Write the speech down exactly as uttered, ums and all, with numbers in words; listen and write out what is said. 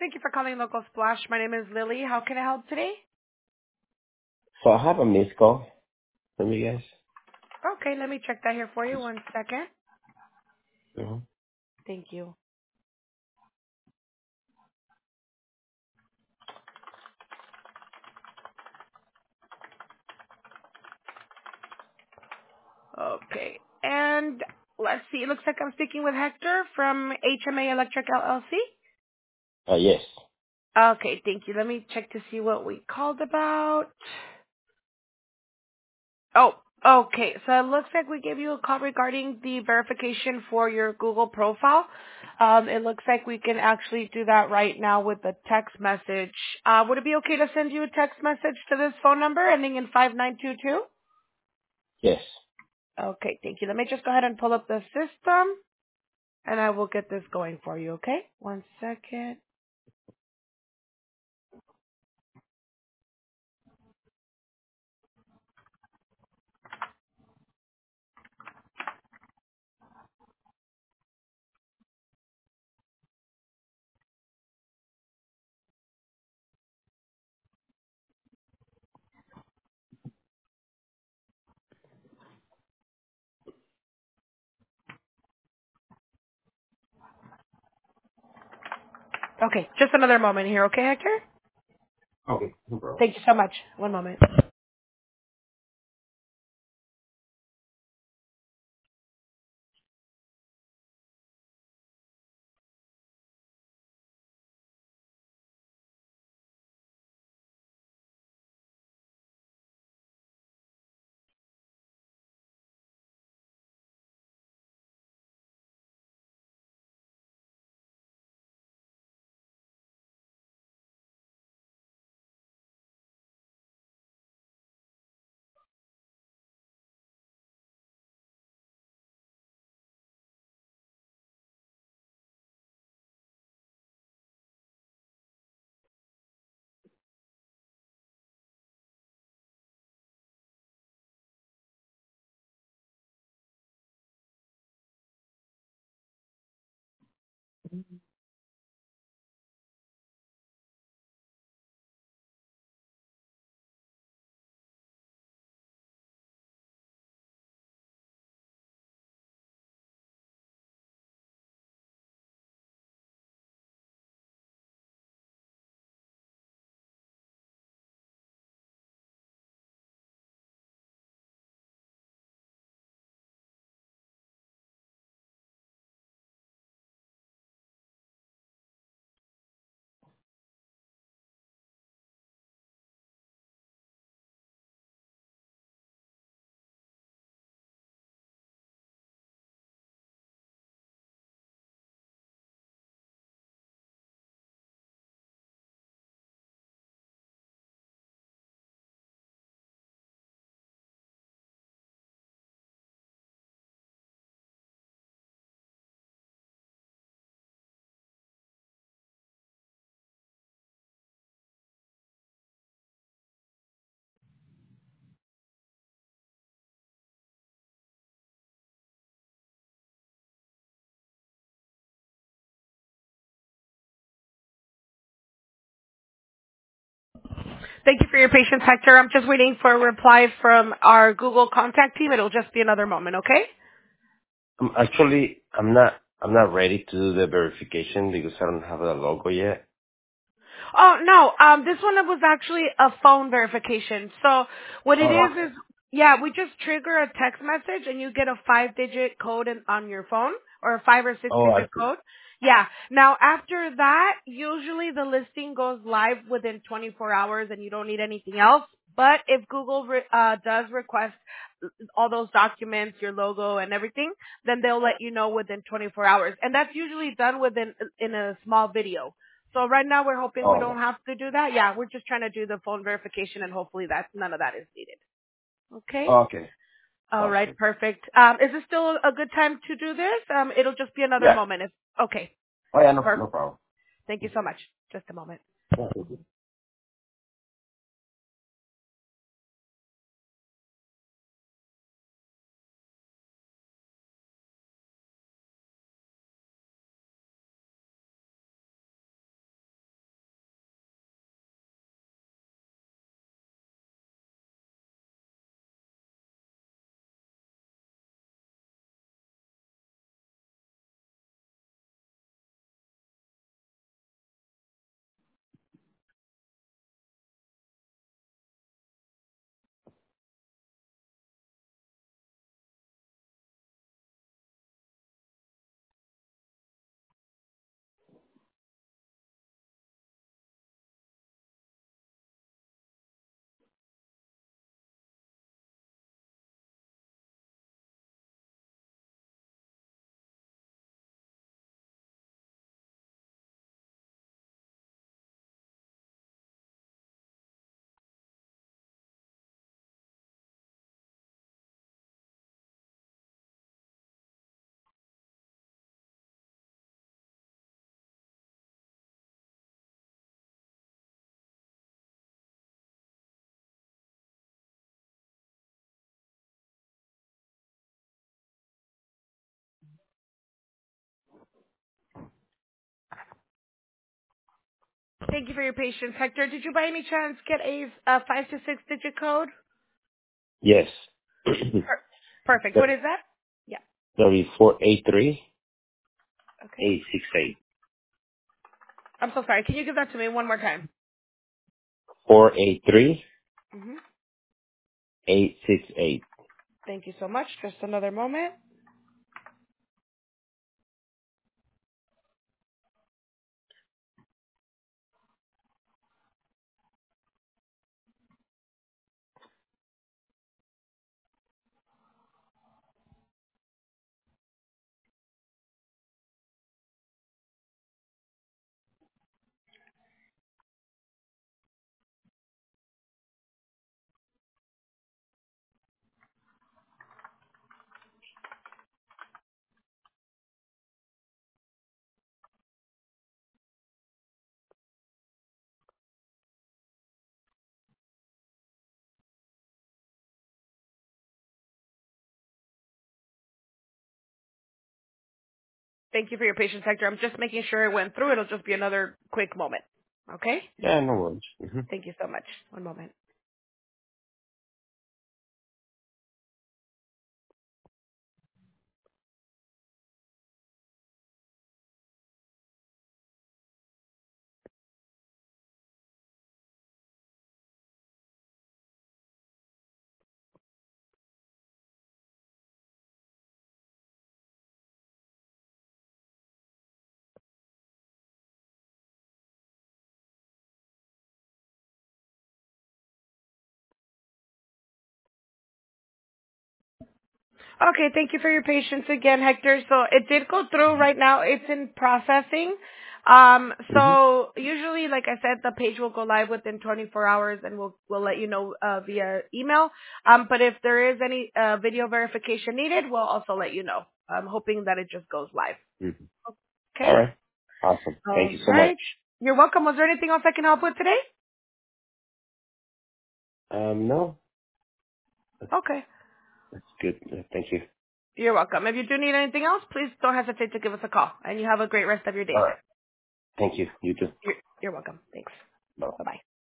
Thank you for calling Local Splash. My name is Lily. How can I help today? So I have a missed call from you guys. Okay, let me check that here for you. One second. Mm-hmm. Thank you. Okay. And let's see. It looks like I'm speaking with Hector from H M A Electric L L C. Uh, yes. Okay, thank you. Let me check to see what we called about. Oh, okay. So it looks like we gave you a call regarding the verification for your Google profile. Um, it looks like we can actually do that right now with a text message. Uh, would it be okay to send you a text message to this phone number ending in five nine two two? Yes. Okay, thank you. Let me just go ahead and pull up the system, and I will get this going for you, okay? One second. Okay, just another moment here, okay, Hector? Okay, no problem. Thank you so much. One moment. Thank you for your patience, Hector. I'm just waiting for a reply from our Google contact team. It'll just be another moment, okay? Um, actually, I'm not. I'm not ready to do the verification because I don't have the logo yet. Oh, no. Um, this one was actually a phone verification. So what it Oh, is okay. is, yeah, we just trigger a text message and you get a five-digit code in, on your phone or a five or Oh, I six-digit see. code. Yeah. Now, after that, usually the listing goes live within twenty-four hours and you don't need anything else. But if Google re- uh, does request all those documents, your logo and everything, then they'll let you know within twenty-four hours. And that's usually done within in a small video. So right now we're hoping we Oh, don't no. have to do that. Yeah, we're just trying to do the phone verification and hopefully that none of that is needed. Okay? Oh, okay. All Sounds right, good. perfect. Um, is this still a good time to do this? Um, it'll just be another Yeah. moment. If, okay, Oh, yeah. No, no perfect. problem. Thank you so much. Just a moment. Yeah, thank you. Thank you for your patience. Hector, did you by any chance get a uh, five to six digit code? Yes. Per- Perfect. What is that? Yeah. That'll be four eight three Okay. eight six eight. I'm so sorry. Can you give that to me one more time? Four eight three Mm-hmm. eight six eight. Thank you so much. Just another moment. Thank you for your patience, Hector. I'm just making sure it went through. It'll just be another quick moment. Okay? Yeah, no worries. Mm-hmm. Thank you so much. One moment. Okay, thank you for your patience again, Hector. So it did go through right now. It's in processing. Um, Mm-hmm. so usually, like I said, the page will go live within twenty-four hours, and we'll we'll let you know uh, via email. Um, but if there is any uh, video verification needed, we'll also let you know. I'm hoping that it just goes live. Mm-hmm. All Okay. right. Awesome. Thank All you so much. right. You're welcome. Was there anything else I can help with today? Um, no, that's, Okay. that's good. Uh, Thank you. You're welcome. If you do need anything else, please don't hesitate to give us a call. And you have a great rest of your day, All sir. right. Thank you. You too. You're, you're welcome. Thanks. Bye. Bye-bye.